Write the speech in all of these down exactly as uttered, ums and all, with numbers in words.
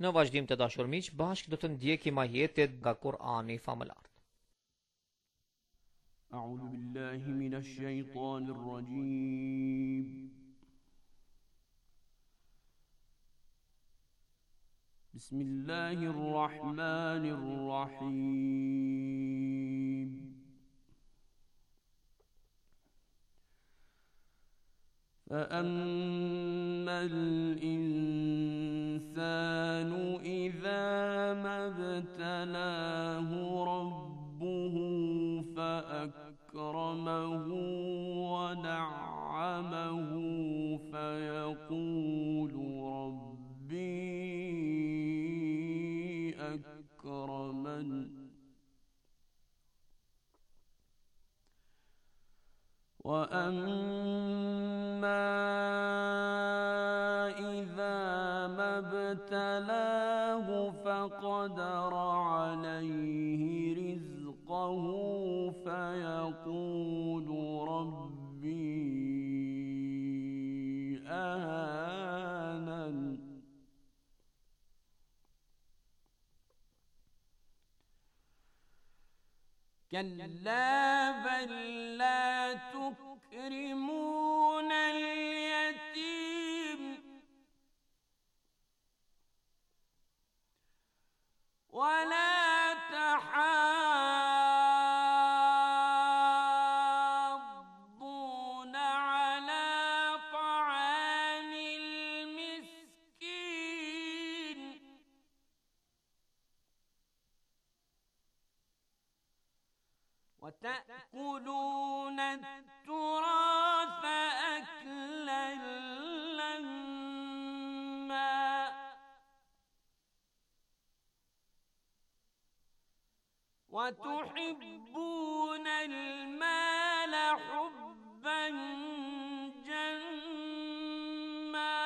Në vazhdim të dashur miq, bashkë do të ndjekim ajetet nga Kur'ani famëlar. A'udhu billahi minash shaitanir rajim. Bismillahir rahmanir rahim. فأما الإنسان إذا ما ابتلاه ربه فأكرمه ونعمه فيقول ربي أكرمن وأما إذا ما ابتلاه فقدر عليه رزقه فيقول ربي أهانن كلا بل لا تكرمون اليتيم ولا تحاضون على طعام المسكين وتأكلون التراث أكلا لما وتحبون المال حبا جما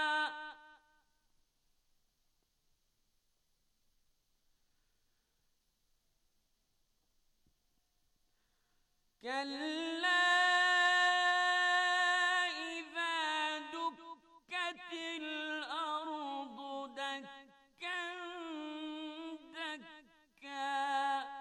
كلا إذا دكت الأرض دكا دكا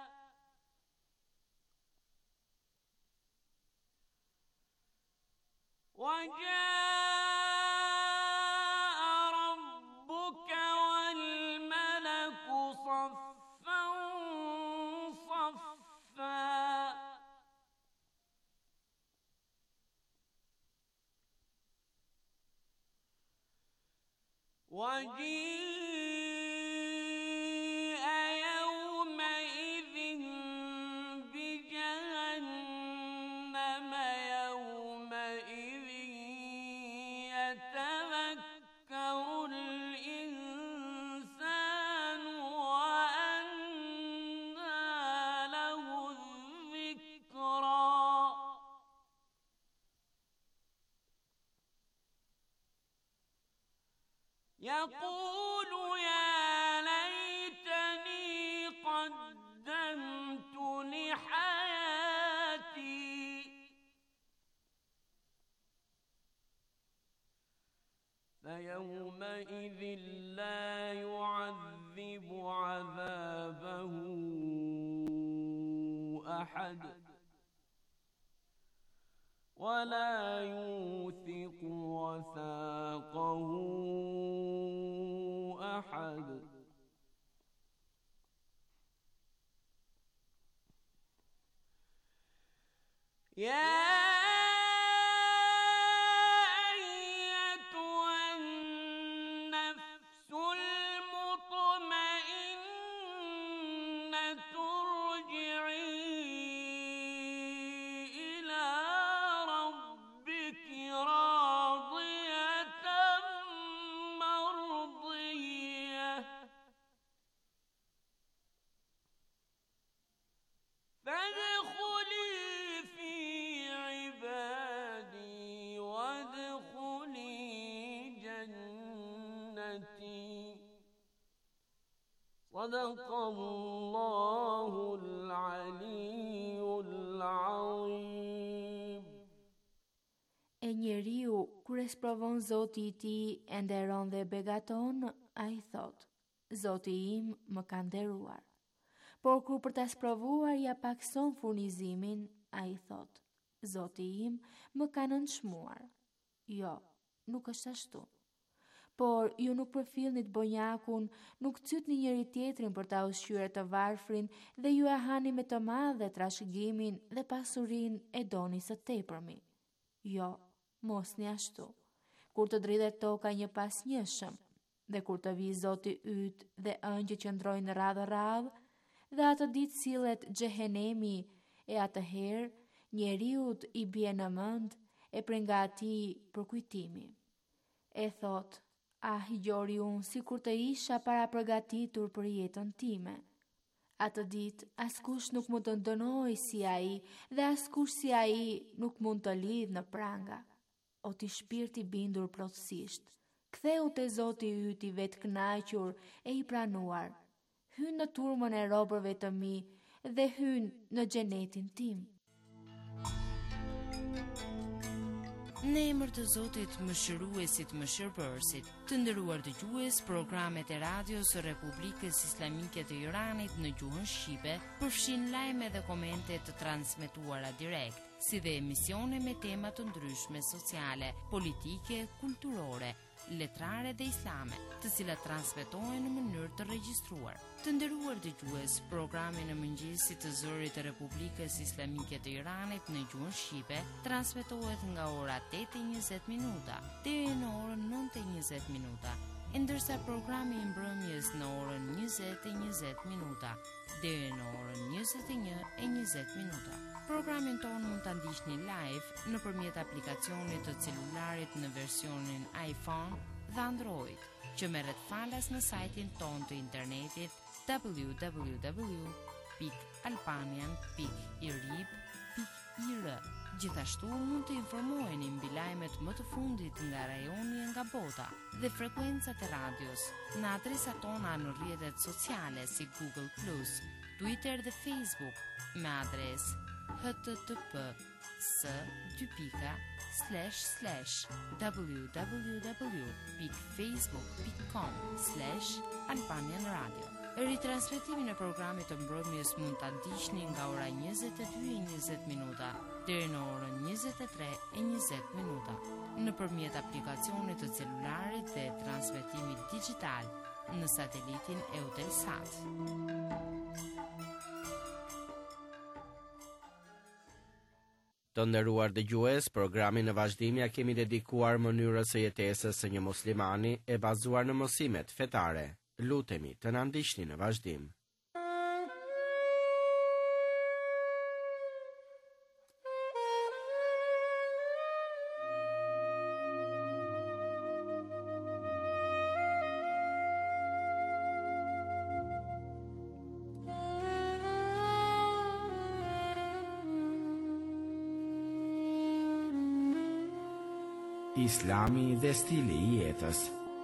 وجاء ربك والملك صفا صفا وجيء يومئذ بجهنم يومئذ يتذكر الإنسان وأنى له الذكرى يقول يا ليتني قدمت لحياتي فيومئذ لا يعذب عذابه أحد ولا يوثق وثاقه أحد يا صدق الله العلي العظيم. E njeriu, kur e sprovon Zoti i tij, e nderon dhe begaton, ai thot: Zoti im më ka nderuar. Por kur për ta sprovuar ja pakson furnizimin, ai thot: Zoti im më ka nënçmuar. Jo, nuk është ashtu. Por ju nuk përfillni të bonjakun, nuk cytni njëri tjetrin për ta ushqyer të varfrin dhe ju e hani me të madhe trashëgimin dhe pasurin e doni së tepërmi. Jo, mos një ashtu. Kur të dridhet toka një pas njëshëm, dhe kur të vi Zoti yt dhe ëngjë që ndrojnë radhë radhë, dhe atë ditë sillet xhehenemi, e atëherë njeriut i bie në mend e prej nga atij për kujtimi. E thot: Ah, gjori unë si kur të isha para përgatitur për jetën time. Atë ditë, askush nuk mund të ndënoj si ai dhe askush si ai nuk mund të lidh në pranga. O ti shpirti bindur plotësisht, ktheu te Zoti yt i vetë kënaqur e i pranuar. Hyn në turmën e robërve të mi dhe hyn në xhenetin tim. Në emër të Zotit Mëshiruesit Mëshirbërësit, të nderuar dëgjues, programet e radios së Republikës Islamike të Iranit në gjuhën shqipe përfshin lajme dhe komente të transmetuara direkt, si dhe emisione me tema të ndryshme sociale, politike, kulturore, letrare dhe islame, të cilat transmetohen në mënyrë të regjistruar. Të nderuar dëgjues, programi në mëngjesit të zërit të Republikës Islamike të Iranit në gjuhën shqipe transmetohet nga ora tetë e njëzet minuta deri në orën nëntë e njëzet minuta, ndërsa programi i mbrëmjes në orën njëzet e njëzet minuta deri në orën njëzet e një e njëzet minuta. Programin tonë mund të ndiqni live në përmjet aplikacionit të celularit në versionin iPhone dhe Android, që merret falas në sajtin tonë të internetit w w w pikë albanian pikë i r i b pikë i r. Gjithashtu mund të informoheni mbi lajmet më të fundit nga rajoni e nga bota dhe frekuencat e radios në adresat tona në rrjetet sociale si Google plus, Twitter dhe Facebook me adresë h t t p s dy pika slash slash w w w pikë facebook pikë com slash albanian radio. Ritransmetimin e programit të mbrëmjes mund ta ndiqni nga ora njëzet e dy e njëzet minuta deri në orën njëzet e tre e njëzet minuta nëpërmjet aplikacionit të celularit dhe transmetimit digjital në satelitin Eutelsat. Të nderuar dëgjues, programin në vazhdim ja kemi dedikuar mënyrës së jetesës së një muslimani e bazuar në mësimet fetare. Lutemi të na ndiqni në vazhdim. Islami dhe stili i jetës.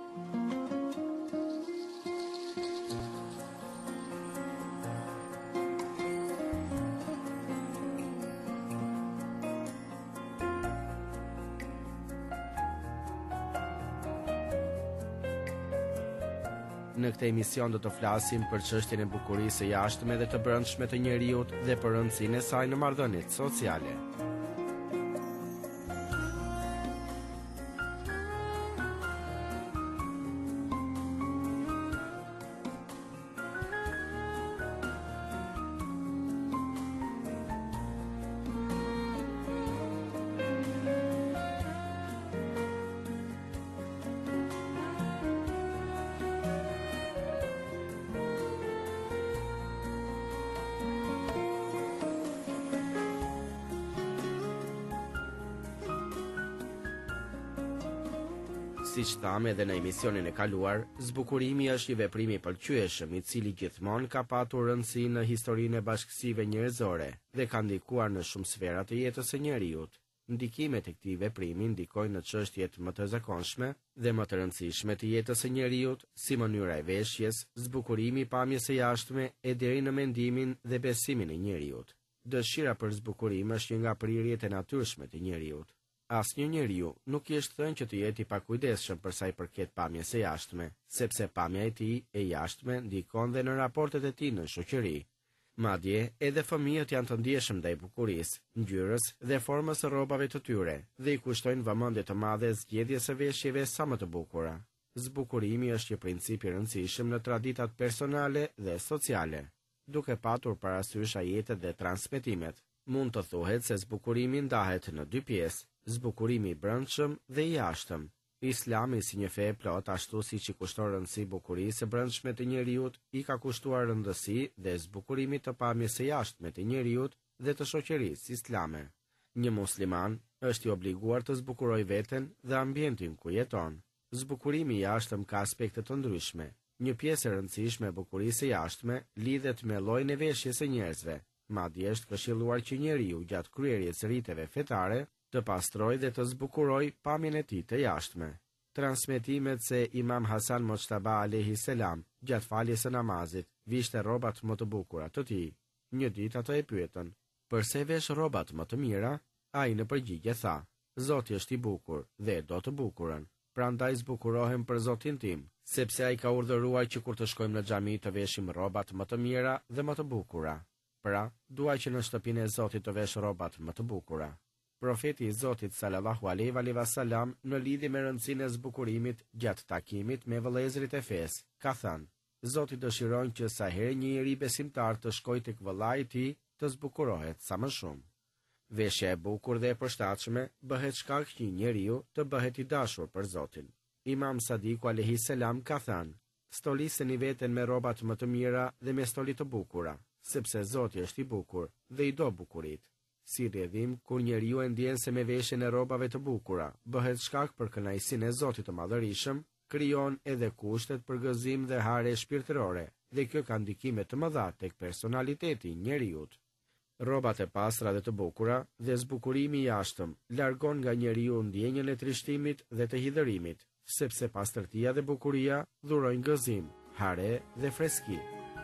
Në këtë emision do të flasim për çështjen e bukurisë së jashtme dhe të brendshme të njeriut dhe për rëndësinë e saj në marrëdhëniet sociale. Si që thamë edhe në emisionin e kaluar, zbukurimi është një veprim i pëlqyeshëm i cili gjithmonë ka patur rëndësi në historinë e bashkësive njerëzore dhe ka ndikuar në shumë sfera të jetës së njeriut. Ndikimet e këtij veprimi ndikojnë në çështjet më të zakonshme dhe më të rëndësishme të jetës së njeriut, si mënyra e veshjes, zbukurimi i pamjes së jashtme e deri në mendimin dhe besimin e njeriut. Dëshira për zbukurim është një nga prirjet e natyrshme të njeriut. Asnjë njeriu nuk i është thënë që të jetë i pakujdesshëm për sa i përket pamjes së jashtme, sepse pamja e tij e jashtme ndikon dhe në raportet e tij në shoqëri. Madje, edhe fëmijët janë të ndjeshëm ndaj bukurisë, ngjyrës dhe formës së rrobave të tyre dhe i kushtojnë vëmendje të madhe zgjedhjes së veshjeve sa më të bukura. Zbukurimi është një princip i rëndësishëm në traditat personale dhe sociale, duke patur parasysh ajetet dhe transmetimet. Mund të thuhet se zbukurimi ndahet në dy pjesë, zbukurimi i brendshëm dhe i jashtëm. Islami si një fe e plot, ashtu siç i kushton rëndësi bukurisë së brendshme të njerëzit, i ka kushtuar rëndësi dhe zbukurimit të pamjes së jashtme të njerëzit dhe të shoqërisë islame. Një musliman është i obliguar të zbukurojë veten dhe ambientin ku jeton. Zbukurimi i jashtëm ka aspekte të ndryshme. Një pjesë e rëndësishme e bukurisë së jashtme lidhet me llojin e veshjes së njerëzve. Madje është këshilluar që njeriu gjatë kryerjes së riteve fetare të pastrojë dhe të zbukurojë pamjen e tij të jashtme. Transmetimet se Imam Hasan Mojtaba alayhi salam gjatë faljes së namazit vishte rrobat më të bukura të tij. Një ditë ata e pyetën: "Pse vesh rrobat më të mira?" Ai në përgjigje tha: "Zoti është i bukur dhe do të bukurën. Prandaj zbukurohem për Zotin tim, sepse ai ka urdhëruar që kur të shkojmë në xhami të veshim rrobat më të mira dhe më të bukura. Pra, dua që në shtëpinë e Zotit të vesh rrobat më të bukura." Profeti i Zotit sallallahu alaihi wasallam në lidhje me rëndësinë e zbukurimit gjatë takimit me vëllezërit e fesë, ka thënë: "Zoti dëshiron që sa herë një njeri besimtar të shkojë tek vëllai i tij, të zbukurohet sa më shumë." Veshja e bukur dhe e përshtatshme bëhet shkak që një njeriu të bëhet i dashur për Zotin. Imam Sadiku alayhi salam ka thënë: "Stoliseni veten me rrobat më të mira dhe me stoli të bukura, sepse Zoti është i bukur dhe i do bukuritë." Si rrjedhim, kur njeriu e ndjen se me veshjen e rrobave të bukura bëhet shkak për kënaqësinë e Zotit të Madhërisëm, krijon edhe kushtet për gëzim dhe hare shpirtërore, dhe kjo ka ndikime të mëdha tek personaliteti i njeriu. Rrobat e pastra dhe të bukura dhe zbukurimi i jashtëm largon nga njeriu ndjenjën e trishtimit dhe të hidhërimit, sepse pastërtia dhe bukuria dhurojnë gëzim, hare dhe freski.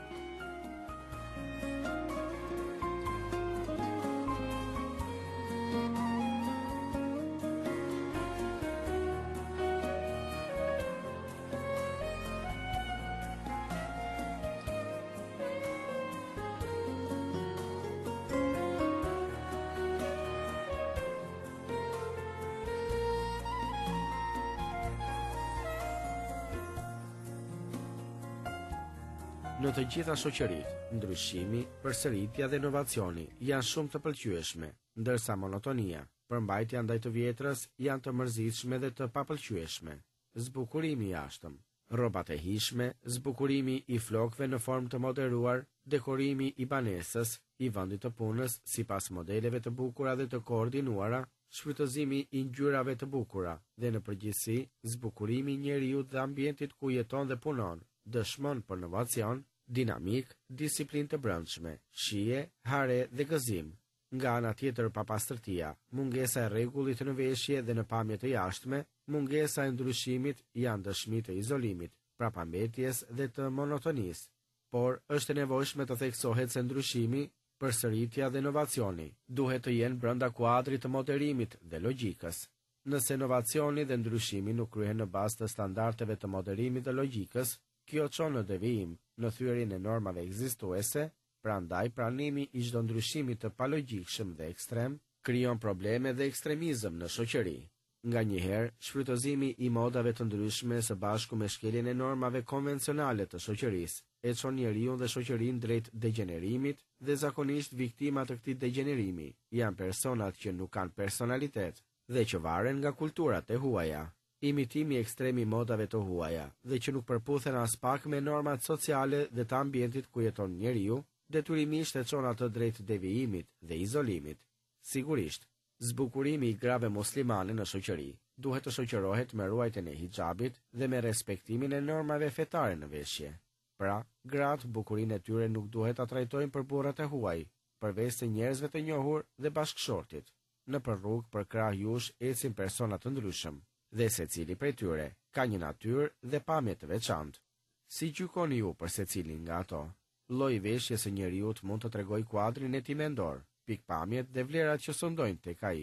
Në të gjitha shoqëritë, ndryshimi, përsëritja dhe inovacioni janë shumë të pëlqyeshme, ndërsa monotonia, përmbajtja ndaj të vjetrës janë të mërzitshme dhe të papëlqyeshme. Zbukurimi i jashtëm, rrobat e hishme, zbukurimi i flokëve në formë të moderuar, dekorimi i banesës, i vendit të punës sipas modeleve të bukura dhe të koordinuara, shfrytëzimi i ngjyrave të bukura dhe në përgjithësi zbukurimi i njeriu dhe ambientit ku jeton dhe punon, dëshmon për inovacion, dinamik, disiplinë të brendshme, shije, hare dhe gëzim. Nga ana tjetër, papastërtia, mungesa e rregullit në veshje dhe në pamje të jashtme, mungesa e ndryshimit janë dëshmi të izolimit, prapambetjes dhe të monotonisë. Por është e nevojshme të theksohet se ndryshimi, përsëritja dhe inovacioni duhet të jenë brenda kuadrit të moderimit dhe logjikës. Nëse inovacioni dhe ndryshimi nuk kryhen në bazë të standardeve të moderimit dhe logjikës, kjo çon në devijim në thyrjen e normave ekzistuese, prandaj pranimi i çdo ndryshimi të palogjikshëm dhe ekstrem krijon probleme dhe ekstremizëm në shoqëri. Nganjëherë, shfrytëzimi i modave të ndryshme së bashku me shkeljen e normave konvencionale të shoqërisë e çon njeriu dhe shoqërinë drejt degenerimit dhe zakonisht viktimat të këtij degenerimi janë personat që nuk kanë personalitet dhe që varen nga kulturat e huaja. Imitimi ekstrem i modave të huaja dhe që nuk përputhen as pak me normat sociale dhe të ambientit ku jeton njeriu, detyrimisht e çon atë drejt devijimit dhe izolimit. Sigurisht, zbukurimi i grave muslimane në shoqëri duhet të shoqërohet me ruajtjen e hijabit dhe me respektimin e normave fetare në veshje. Pra, gratë bukurinë e tyre nuk duhet ta trajtojnë për burrat e huaj, përveç se njerëzve të njohur dhe bashkëshortit. Në për rrugë për krah jush ecin persona të ndryshëm, dhe secili prej tyre ka një natyrë dhe pamje të veçantë. Si gjykoni ju për secilin nga ato? Lloji i veshjes së njeriu mund të tregojë kuadrin e tij mendor, pikpamjet dhe vlerat që sondojnë tek ai.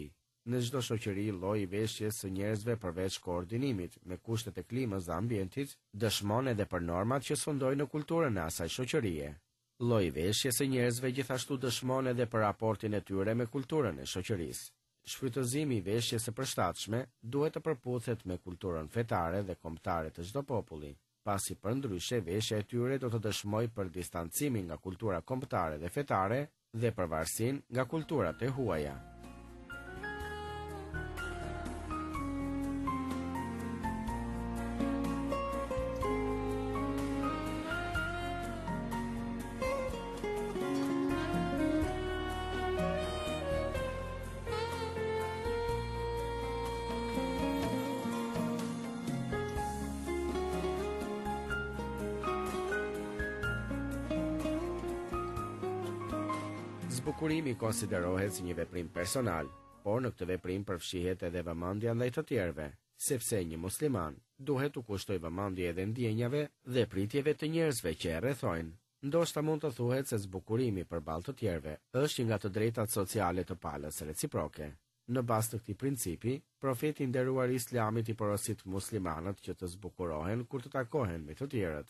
Në çdo shoqëri, lloji i veshjes së njerëzve përveç koordinimit me kushtet e klimës dhe ambientit, dëshmon edhe për normat që sfondojnë në kulturën e asaj shoqërie. Lloji i veshjes së njerëzve gjithashtu dëshmon edhe për raportin e tyre me kulturën e shoqërisë. Shfrytëzimi i veshjes së përshtatshme duhet të përputhet me kulturën fetare dhe kombëtare të çdo populli, pasi përndryshe veshja e tyre do të dëshmojë për distancimin nga kultura kombëtare dhe fetare dhe përvarësinë nga kulturat e huaja. Zbukurimi konsiderohet si një veprim personal, por në këtë veprim përfshihet edhe vëmendja ndaj të tjerëve, sepse një musliman duhet të kushtoj vëmendje edhe ndjenjave dhe pritjeve të njerëzve që e rrethojnë. Ndoshta mund të thuhet se zbukurimi përballë të tjerëve është një nga të drejtat sociale të palës reciproke. Në bazë të këtij principi, profeti i nderuar i Islamit i porosit muslimanët që të zbukurohen kur të takohen me të tjerët.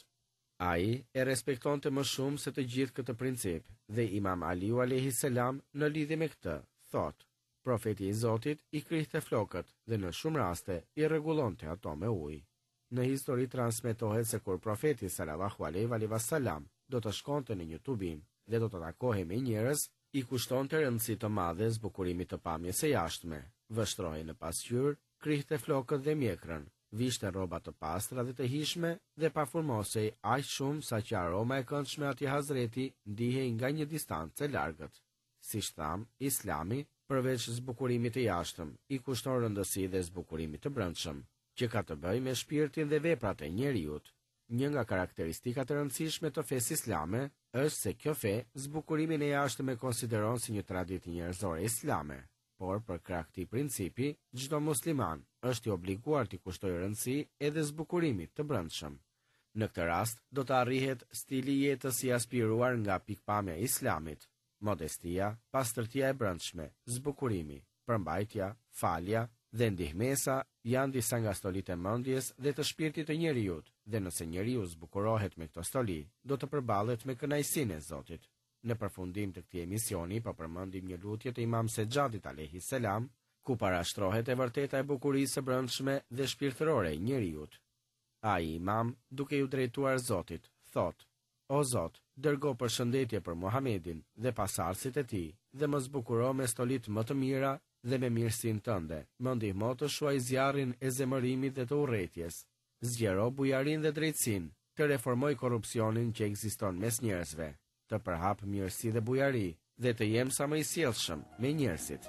Ai e respektonte më shumë se të gjithë këtë princip dhe Imam Aliu alayhis salam në lidhje me këtë thot: Profeti i Zotit i krihte flokët dhe në shumë raste i rregullonte ato me ujë. Në histori transmetohet se kur profeti sallallahu alaihi wasallam do të shkonte në një tubim dhe do të takohej me njerëz, i kushtonte rëndësi të madhe zbukurimit të pamjes së jashtme, vështrohej në pasqyrë, krihte flokët dhe mjekrën, vishte rroba të pastra dhe të hishme dhe parfumosej aq shumë sa që aroma e këndshme atij Hazreti ndihej nga një distancë e largët. Siç tham, Islami, përveç zbukurimit të jashtëm, i kushton rëndësi dhe zbukurimit të brendshëm, që ka të bëjë me shpirtin dhe veprat e njeriut. Një nga karakteristikat e rëndësishme të fesë islame është se kjo fe zbukurimin e jashtëm e konsideron si një traditë njerëzore islame, por për krah këtij principi, çdo musliman është i obliguar të kushtojë rëndësi edhe zbukurimit të brendshëm. Në këtë rast, do të arrihet stili jetës i aspiruar nga pikpamja e Islamit: modestia, pastërtia e brendshme, zbukurimi, përmbajtja, falja dhe ndihmesa janë disa nga stolitë e mendjes dhe të shpirtit të njeriut, dhe nëse njeriu zbukurohet me këto stoli, do të përballet me kënaqësinë e Zotit. Në përfundim të këtij emisioni, po përmendim një lutje të Imam Sejadit alayhis salam, ku parashtrohet e vërteta e bukurisë së brendshme dhe shpirtërore e njeriut. Ai Imam, duke ju drejtuar Zotit, thot: O Zot, dërgo përshëndetje për Muhamedin dhe pasardhësit e tij, dhe më zbukuro me stolit më të mira dhe me mirësinë tënde. Më ndihmo të shuaj zjarrin e zemërimit dhe të urrëties. Zgjero bujarinë dhe drejtsinë, të reformoj korrupsionin që ekziston mes njerëzve, të përhap mirësi dhe bujari dhe të jem sa më i sjellshëm me njerëzit.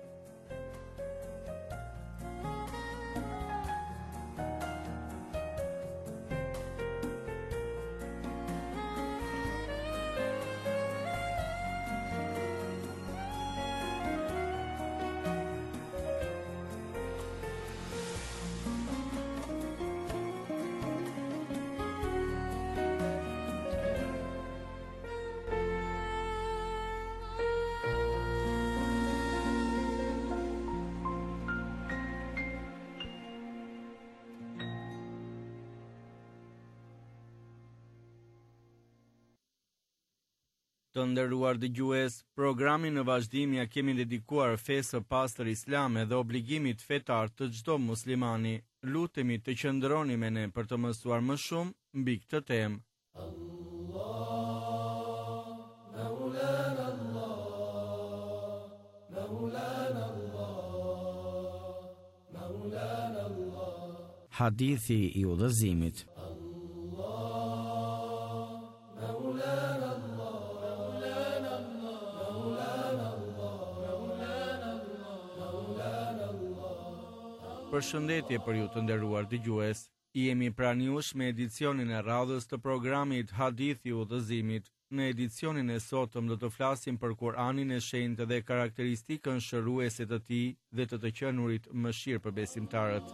Të nderuar dëgjues, programin në vazhdim ja kemi dedikuar fesë së pastër islame dhe obligimit fetar të çdo muslimani. Lutemi të qëndroni me ne për të mësuar më shumë mbi këtë temë. Hadithi i udhëzimit. Përshëndetje për ju të nderuar dëgjues. Jemi pranë jush me edicionin e radhës të programit Hadithi i udhëzimit. Në edicionin e sotëm do të flasim për Kur'anin e shenjtë dhe karakteristikën shëruese të tij dhe të të qenurit mëshirë për besimtarët.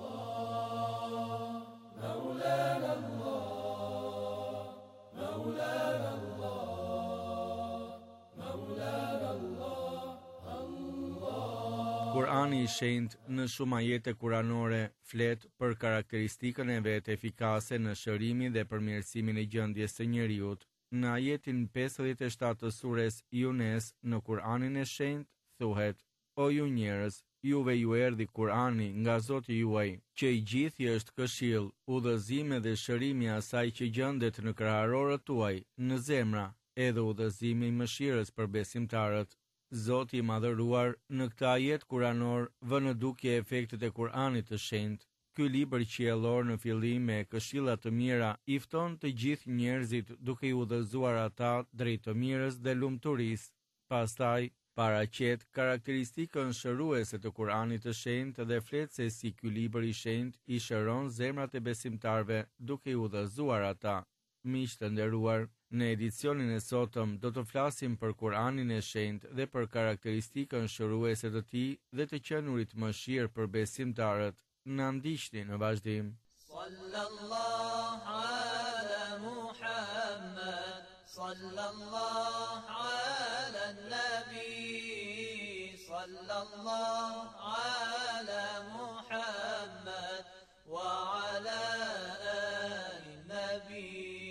Kur'ani Kurani i shenjtë në shumë ajete kuranore flet për karakteristikën e vetë efikase në shërimin dhe përmirësimin e gjendjes së njeriut. Në ajetin pesëdhjetë e shtatë të sures Yunes në Kur'anin e shenjtë thuhet: O ju njerëz, juve ju erdhi Kur'ani nga Zoti juaj, që i gjithë është këshill, udhëzim dhe shërimi i asaj që gjendet në krahërorët tuaj, në zemra, edhe udhëzimi i mëshirës për besimtarët. Zoti i madhëruar në këtë ajet kuranor vën në dukje efektet e Kur'anit të shenjtë. Ky libër qiellor në fillim me këshilla të mira i fton të gjithë njerëzit duke i udhëzuar ata drejt të mirës dhe lumturisë. Pastaj paraqet karakteristikën shëruese të Kur'anit të shenjtë dhe flet se si ky libër i shenjtë i shëron zemrat e besimtarëve duke i udhëzuar ata. Miq të nderuar, në edicionin e sotëm do të flasim për Kur'anin e shenjtë dhe për karakteristikën shëruese të tij dhe të qenurit mëshirë për besimtarët. Na ndiqni në vazhdim. Sallallahu ala Muhammad, sallallahu ala nabi, sallallahu ala Muhammad wa ala ali nabi.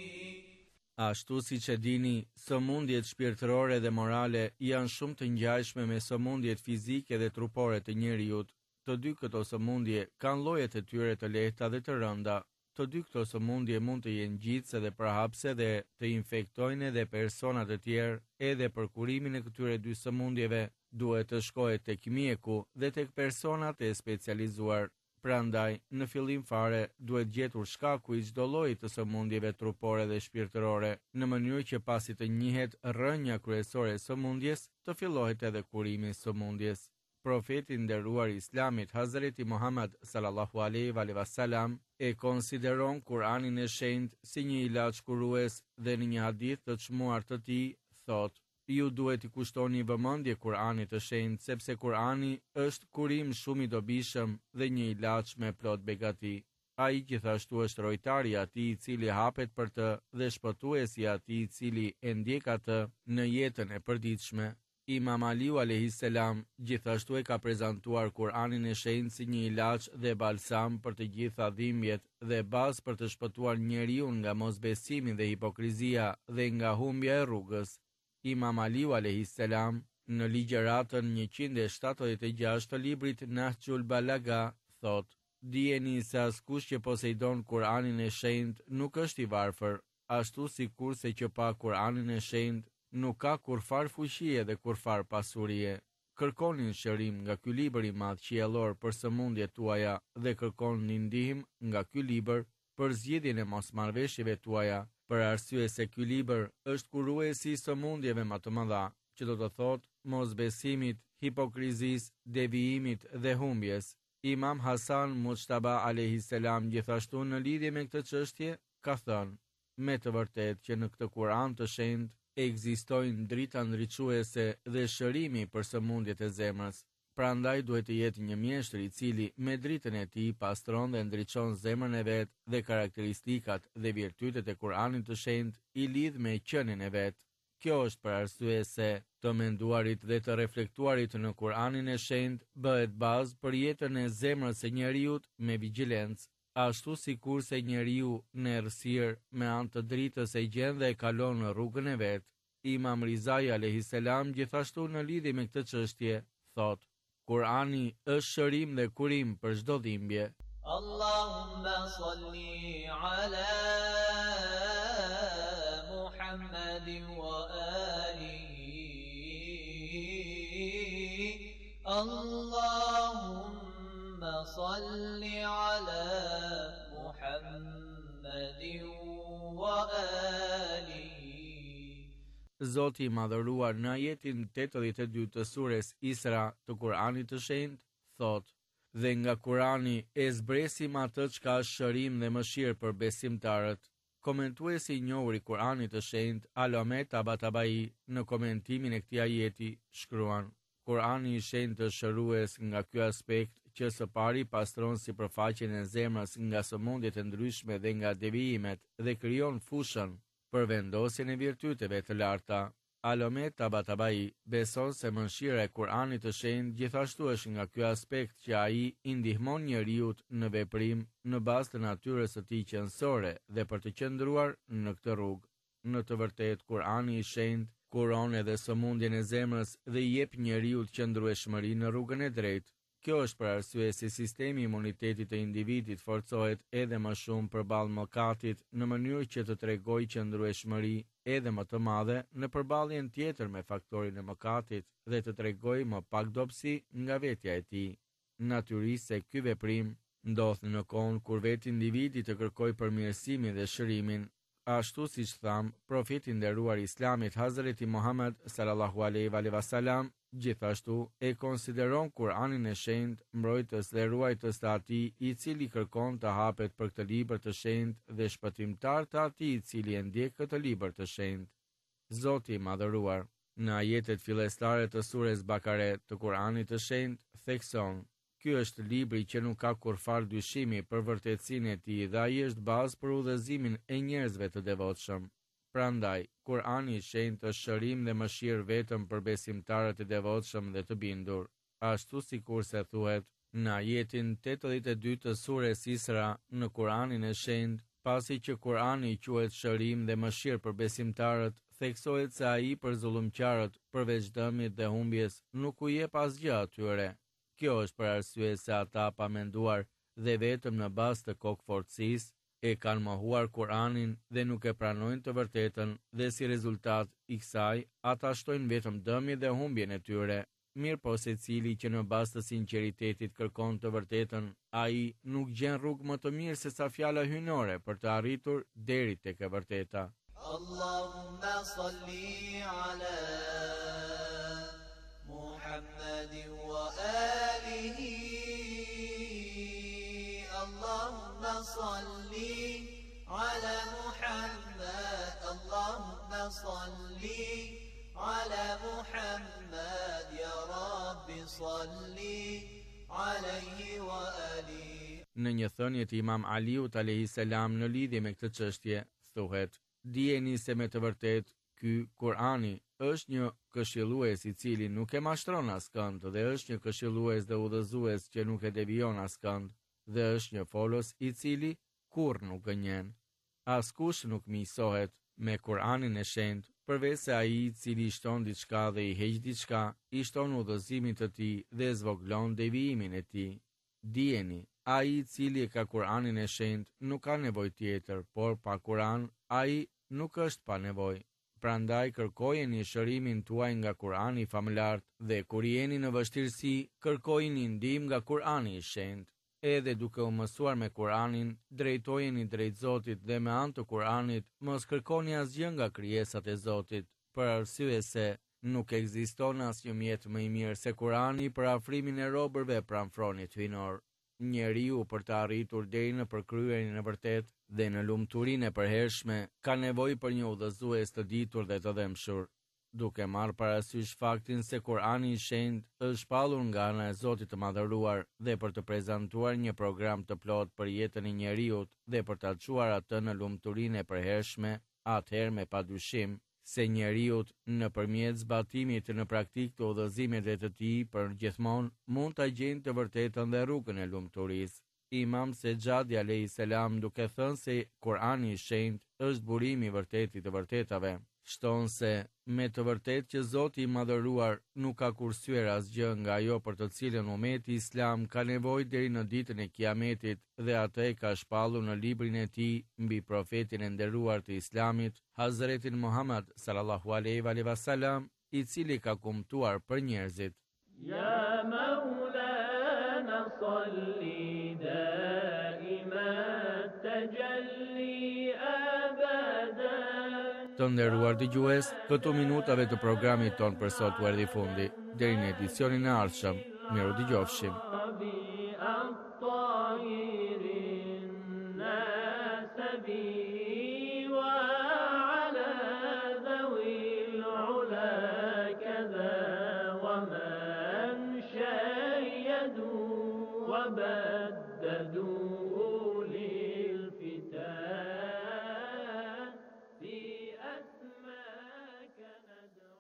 Ashtu si që dini, sëmundjet shpirtërore dhe morale janë shumë të ngjashme me sëmundjet fizike dhe trupore të njeriut. Të dy këto sëmundje kanë llojet e tyre të lehta dhe të rënda. Të dy këto sëmundje mund të jenë ngjitse dhe përhapse dhe të infektojnë edhe persona të tjerë. Edhe për kurimin e këtyre dy sëmundjeve duhet të shkohet tek mjeku dhe tek personat e specializuar. Prandaj, në fillim fare, duhet gjetur shkaku i çdo lloji të sëmundjeve trupore dhe shpirtërore, në mënyrë që pasi të njihet rrënja kryesore e sëmundjes, të fillohet edhe kurimi i sëmundjes. Profeti nderuar i Islamit Hazreti Muhammad sallallahu alaihi wasallam e konsideron Kur'anin e shenjtë si një ilaç kurues dhe në një hadith të çmuar të tij thotë: Ju duhet i kushtoni vëmendje Kur'anit të shenjtë sepse Kur'ani është kurim shumë i dobishëm dhe një ilaç me plot begati. Ai gjithashtu është rojtari i atij i cili hapet për të dhe shpëtuesi i atij i cili e ndjek atë në jetën e përditshme. Imam Aliu alayhis salam gjithashtu e ka prezantuar Kur'anin e shenjtë si një ilaç dhe balsam për të gjitha dhimbjet dhe bazë për të shpëtuar njeriu nga mosbesimi dhe hipokrizia dhe nga humbja e rrugës. Imam Aliu alayhis salam në ligjëratën njëqind e shtatëdhjetë e gjashtë të librit Nahjul Balaga thotë: Dijeni se askush që poseidon Kur'anin e shenjtë nuk është i varfër, ashtu sikurse që pa Kur'anin e shenjtë nuk ka kurfar fuqie dhe kurfar pasurie. Kërkoni shërim nga ky libër i madh qiellor për sëmundjet tuaja dhe kërkoni ndihmë nga ky libër për zgjedhjen e mosmarrveshjeve tuaja, për arsye se ky libër është kuruesi i sëmundjeve më të mëdha, që do të thotë mosbesimit, hipokrizisë, devijimit dhe humbjes. Imam Hasan Mujtaba alayhis salam gjithashtu në lidhje me këtë çështje ka thënë: Me të vërtetë që në këtë Kur'an të shenjtë ekzistojnë drita ndriçuese dhe shërimi për sëmundjet e zemrës. Prandaj duhet të jetë një mjeshtër i cili me dritën e tij pastron dhe ndriçon zemrën e vet dhe karakteristikat dhe virtytet e Kur'anit të shenjtë i lidh me qenien e vet. Kjo është për arsye se të menduarit dhe të reflektuarit në Kur'anin e shenjtë bëhet bazë për jetën e zemrës së njeriut me vigjilencë. Ashtu si kurse njeriu në errësirë me anë të dritës e gjen dhe e kalon në rrugën e vet. Imam Rizai alayhis salam gjithashtu në lidhje me këtë çështje thotë: Kur'ani është shërim dhe kurim për çdo dhimbje. Allahumma salli ala Muhammadin wa alihi. Allahumma salli ala Muhammadin wa alihi. Zoti i madhëruar në ajetin tetëdhjetë e dy të sures Isra të Kur'anit të shenjtë thotë: Dhe nga Kur'ani e zbresim atë çka është shërim dhe mëshirë për besimtarët. Komentuesi i njohur i Kur'anit të shenjtë Allame Tabatabai në komentimin e këtij ajeti shkruan: Kur'ani i shenjtë është shërues nga ky aspekt që së pari pastron sipërfaqen e zemrës nga sëmundjet e ndryshme dhe nga devijimet dhe krijon fushën për vendosjen e virtyteve të larta. Alomet Tabatabai beson se mëshira e Kuranit të shenjtë gjithashtu është nga ky aspekt që ai i ndihmon njeriu në veprim në bazë të natyrës së tij qendrore dhe për të qëndruar në këtë rrugë. Në të vërtetë Kurani i shenjtë kuron edhe sëmundjen e zemrës dhe i jep njeriu qëndrueshmëri në rrugën e drejtë. Kjo është për arsye se sistemi i imunitetit të individit forcohet edhe më shumë përballë mëkatit në mënyrë që të tregojë qëndrueshmëri edhe më të madhe në përballjen tjetër me faktorin e mëkatit dhe të tregojë më pak dobësi nga vetja e tij. Natyrisht se ky veprim ndodh në kohën kur vetë individi të kërkojë përmirësimin dhe shërimin, ashtu siç tham, profeti i nderuar i Islamit Hazreti Muhammed sallallahu alaihi wasallam gjithashtu e konsideron Kur'anin e shenjtë mbrojtës dhe ruajtës të atij i cili kërkon të hapet për këtë libër të shenjtë dhe shpëtimtar të atij i cili e ndjek këtë libër të shenjtë. Zoti i madhëruar në ajetet fillestare të sures Bakare të Kur'anit të shenjtë thekson: Ky është libri që nuk ka kurfar dyshimi për vërtetësinë e tij dhe ai është bazë për udhëzimin e njerëzve të devotshëm. Prandaj, Kurani i shenjtë është shërim dhe mëshirë vetëm për besimtarët e devotshëm dhe të bindur. Ashtu sikurse thuhet në ajetin tetëdhjetë e dy të sures Isra në Kuranin e shenjtë, pasi që Kurani quhet shërim dhe mëshirë për besimtarët, theksohet se ai për zullumqtarët, përveç dëmit dhe humbjes, nuk u jep asgjë atyre. Kjo është për arsye se ata pa menduar dhe vetëm në bazë të kokforcisë e kanë mohuar Kur'anin dhe nuk e pranojnë të vërtetën dhe si rezultat i kësaj ata shtojnë vetëm dëmin dhe humbjen e tyre. Mirë po secili që në bazë të sinqeritetit kërkon të vërtetën, ai nuk gjen rrugë më të mirë se sa fjala hyjnore për të arritur deri tek e vërteta. Allahumma salli ala Muhammadin wa alihi. Allahumma salli ala Muhammad. Allahumma salli ala Muhammad. Ya Rabbi salli alayhi wa alihi. Në një thënie të Imam Aliut alayhis salam në lidhje me këtë çështje thuhet: Dijeni se me të vërtetë ky Kur'ani është një këshillues i cili nuk e mashtron askënd dhe është një këshillues dhe udhëzues që nuk e devijon askënd dhe është një folos i cili kurrë nuk gënjen. Askush nuk miqësohet me Kur'anin e shenjtë përveç se ai i cili shton diçka dhe i heq diçka, i shton udhëzimin të tij dhe zvoglon devijimin e tij. Dijeni, ai i cili e ka Kur'anin e shenjtë nuk ka nevojë tjetër, por pa Kur'an ai nuk është pa nevojë. Prandaj kërkojeni shërimin tuaj nga Kur'ani famëlart dhe kur jeni në vështirësi, kërkojeni ndihmë nga Kur'ani i shenjtë. Edhe duke u mësuar me Kur'anin, drejtojeni drejt Zotit dhe me anë të Kur'anit mos kërkoni asgjë nga krijesat e Zotit, për arsye se nuk ekziston asnjë mjet më i mirë se Kur'ani për afrimin e robërve pranë fronit hyjnor. Njeriu për të arritur deri në përkryerin e vërtet dhe në lumturinë e përhershme ka nevojë për një udhëzues të ditur dhe të dëmshur. Duke marrë parasysh faktin se Kur'ani i shenjtë është shpallur nga ana e Zotit të Madhëruar dhe për të prezantuar një program të plot për jetën e njeriut dhe për të çuar atë në lumturinë e përhershme, atëherë me padyshim se njeriut nëpërmjet zbatimit në praktik të udhëzimeve të tij për gjithmonë mund ta gjejnë të vërtetën dhe rrugën e lumturisë. Imam Sejadi alayhis salam duke thënë se Kur'ani i shenjtë është burimi i vërtetë i të vërtetave, shton se me të vërtetë që Zoti i Madhëruar nuk ka kursyer asgjë nga ajo për të cilën ummeti Islam ka nevojë deri në ditën e Kiametit dhe atë e ka shpallur në librin e tij mbi profetin e nderuar të Islamit, Hazretin Muhammad sallallahu alaihi wasallam, i cili ka kumtuar për njerëzit. Ya Maulana salli daiman tajalli abada. Të nderuar dëgjues, këtu minutave të programit ton për sot u erdhi fundi. Deri në edicionin e ardhshëm, miru dëgjofshim. وبددوا للفتاة في أسماك ندعو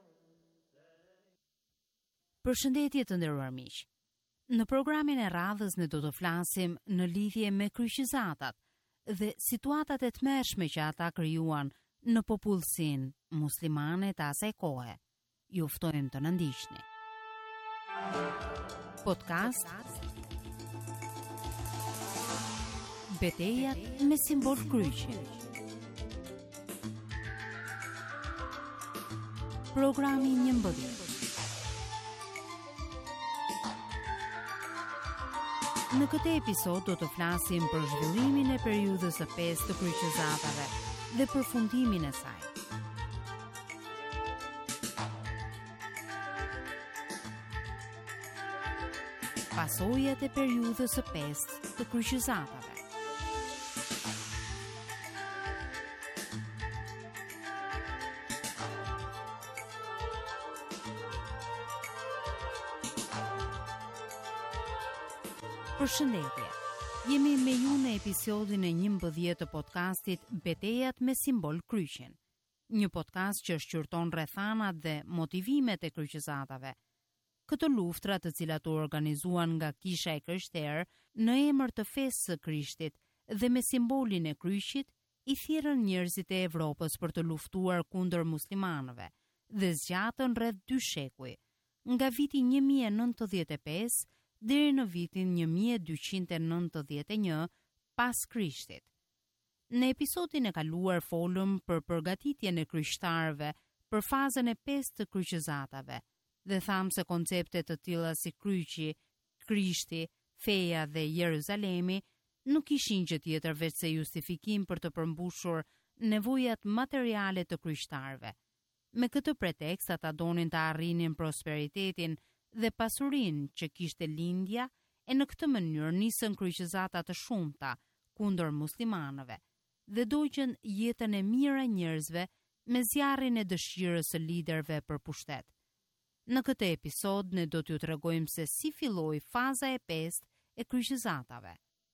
Përshëndetje të nderuar miq. Në programin e radhës ne do të flasim në lidhje me kryqëzatat dhe situatat e tmerrshme që ata krijuan në popullsinë muslimane të asaj kohe. Ju ftojmë të na ndiqni. Podcast Betejat me simbol kryqi. Programi njëmbëdhjetë. Në këtë episod do të flasim për zhvillimin e periudhës së pesë të kryqëzatave dhe përfundimin e saj. Pasojat e periudhës së pesë të kryqëzatave. Përshëndetje. Jemi me ju në episodin e njëmbëdhjetë të podcastit Betejat me simbol kryqin. Një podcast që shqyrton rrethanat dhe motivimet e kryqëzatave. Këto luftra, të cilat u organizuan nga Kisha e Krishterë në emër të fesë së Krishtit dhe me simbolin e kryqit, i thirrën njerëzit e Evropës për të luftuar kundër muslimanëve dhe zgjatën rreth dy shekuj, nga viti një mijë e nëntëdhjetë e pesë deri në vitin një mijë e dyqind e nëntëdhjetë e një pas Krishtit. Në episodin e kaluar folëm për përgatitjen e krishtarëve për fazën e pesë të kryqëzatave dhe thamë se koncepte të tilla si kryqi, Krishti, feja dhe Jeruzalemi nuk ishin gjë tjetër veç se justifikim për të përmbushur nevojat materiale të krishtarëve. Me këtë pretekst ata donin të arrinin prosperitetin dhe pasurinë që kishte lindja, e në këtë mënyrë nisën kryqëzata të shumta kundër muslimanëve dhe dogjën jetën e mirë e njerëzve me zjarrin e dëshirës së liderëve për pushtet. Në këtë episod ne do t'ju tregojmë se si filloi faza e pesë e kryqëzatave.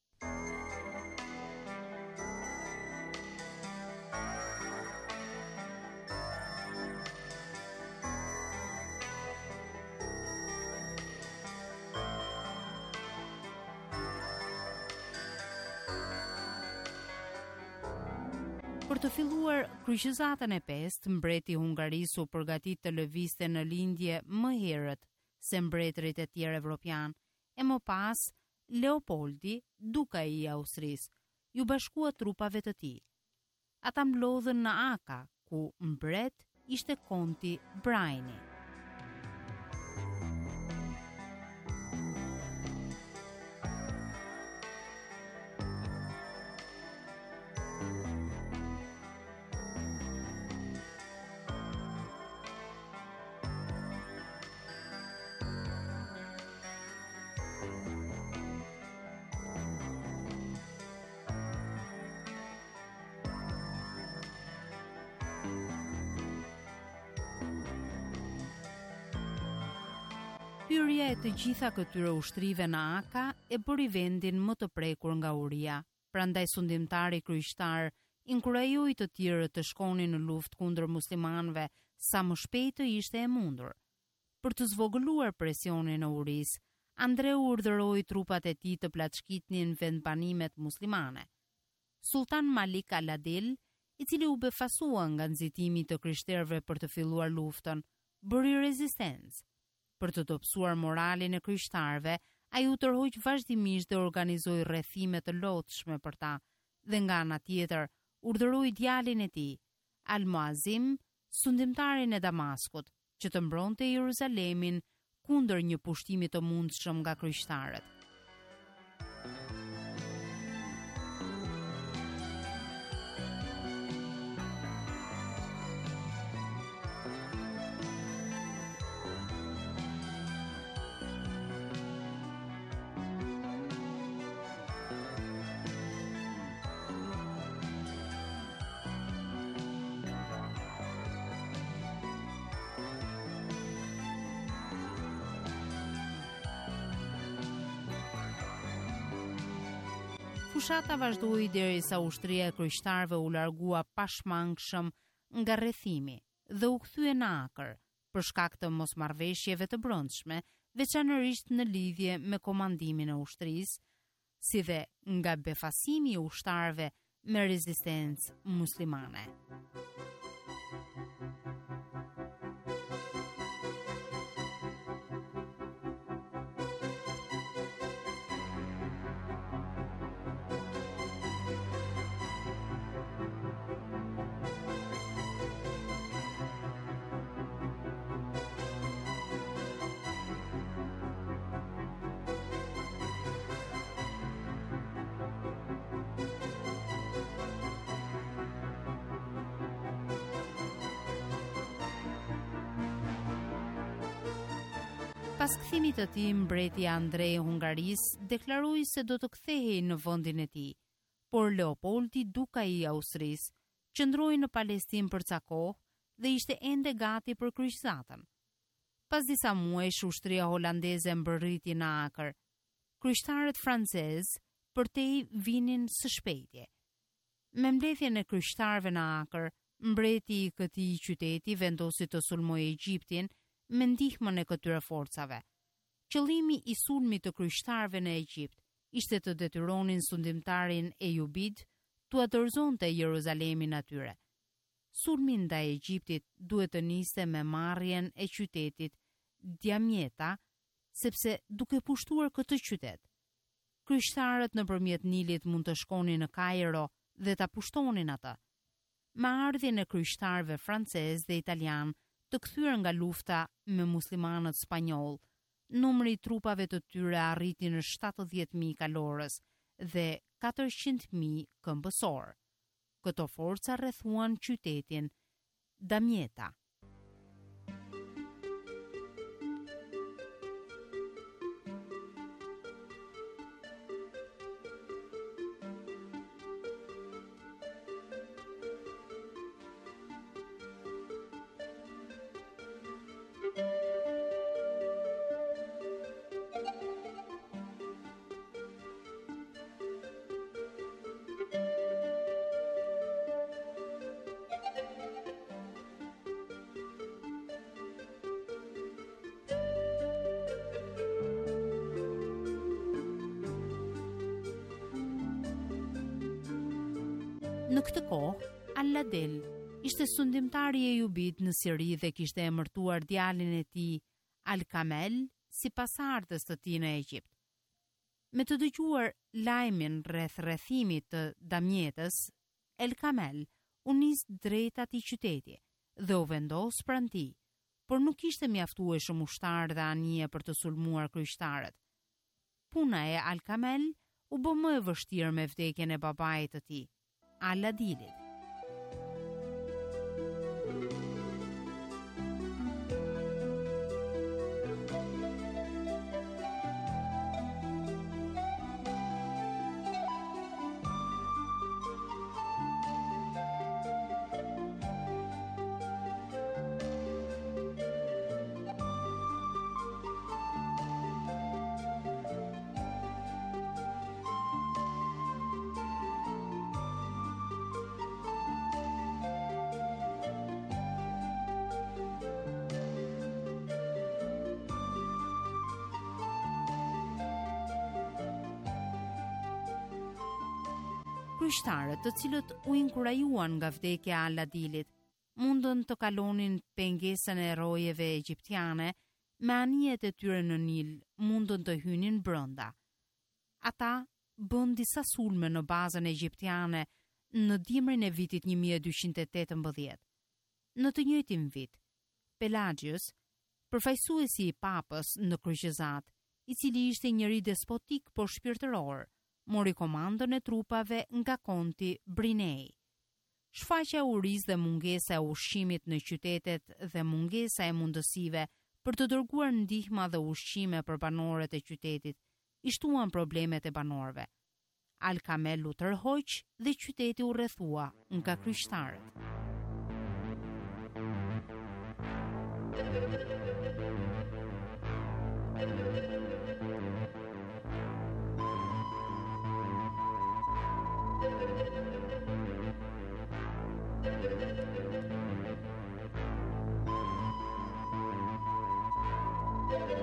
Për të filluar kryqëzatën e pestë, mbreti hungaris u përgatit të lëvizte në lindje më herët se mbretërit e tjerë evropian, e më pas Leopoldi, duka i Austrisë, ju bashkua trupave të tij. Ata mblodhën në Aka, ku mbret ishte konti Brajni. Hyrja e të gjitha këtyre ushtrive në Aka e bëri vendin më të prekur nga uria. Prandaj sundimtari kryqëtar inkurajoi të tjerët të shkonin në luftë kundër muslimanëve sa më shpejt të ishte e mundur. Për të zvogëluar presionin e urisë, Andreu urdhëroi trupat e tij të plaçkitnin vendbanimet muslimane. Sultan Malik al-Adil, i cili u befasua nga nxitimi të krishterëve për të filluar luftën, bëri rezistencë. Për të dobësuar moralin e krishtarëve, ai u tërhoq vazhdimisht dhe organizoi rrethime të lotshme për ta, dhe nga ana tjetër urdhëroi djalin e tij, Al-Muazim, sundimtarin e Damaskut, që të mbronte Jeruzalemin kundër një pushtimi të mundshëm nga krishtarët. Fushata vazhdoi derisa ushtria e krishtarëve u largua pashmangshëm nga rrethimi dhe u kthye në Akër për shkak të mosmarrëveshjeve të brendshme, veçanërisht në lidhje me komandimin e ushtrisë, si dhe nga befasimi i ushtarëve me rezistencë muslimane. Pas kthimit të tij, mbreti Andrej Hungaris deklaroi se do të kthehej në vendin e tij, por Leopoldi, duka i Austrisë, qëndroi në Palestinë për ca kohë dhe ishte ende gati për kryqëzatën. Pas disa muajsh, ushtria holandeze mbërriti në Akër. Kryqëtarët francezë përtej vinin së shpejtje. Me mbledhjen e kryqëtarëve në Akër, mbreti i këtij qyteti vendosi të sulmojë Egjiptin me ndihmën e këtyre forcave. Qëllimi i sulmit të kryqëtarëve në Egjipt ishte të detyronin sundimtarin Ejubid t'u dorëzonte Jeruzalemin atyre. Sulmi ndaj Egjiptit duhet të niste me marrjen e qytetit Djamjeta, sepse duke pushtuar këtë qytet, kryqëtarët nëpërmjet Nilit mund të shkonin në Kairo dhe ta pushtonin atë. Me ardhjen e kryqëtarëve francez dhe italian të kthyer nga lufta me muslimanët spanjoll, numri i trupave të tyre arriti në shtatëdhjetë mijë kalorës dhe katërqind mijë këmbësor. Këto forca rrethuan qytetin Damieta. Në këtë kohë, Al-Adel ishte sundimtari i Ejubit në Siri dhe kishte emërtuar djalin e tij Al-Kamel si pasardhës të tij në Egjipt. Me të dëgjuar lajmin rreth rrethimit të Damjetës, El-Kamel u nis drejt atij qyteti dhe u vendos pranë tij, por nuk ishte mjaftueshëm ushtar dhe anije për të sulmuar kryqëtarët. Puna e Al-Kamel u bë më e vështirë me vdekjen e babait të tij, Al-Adilit. Kryqëtarët, të cilët u inkurajuan nga vdekja e Al-Adilit, mundën të kalonin pengesën e rojeve egjiptiane, me anijet e tyre në Nil mundën të hynin brenda. Ata bën disa sulme në bazën egjiptiane në dimrin e vitit një mijë e dyqind e tetëmbëdhjetë. Në të njëjtin vit, Pelagius, përfaqësuesi i papës në kryqëzat, i cili ishte njëri despotik por shpirtëror, mori komandën e trupave nga konti Brinei. Shfaqja e urisë dhe mungesa e ushqimit në qytetet dhe mungesa e mundësive për të dërguar ndihma dhe ushqime për banorët e qytetit i shtuan problemet e banorëve. Al-Kamel u tërhoq dhe qyteti u rrethua nga kryqëtarët.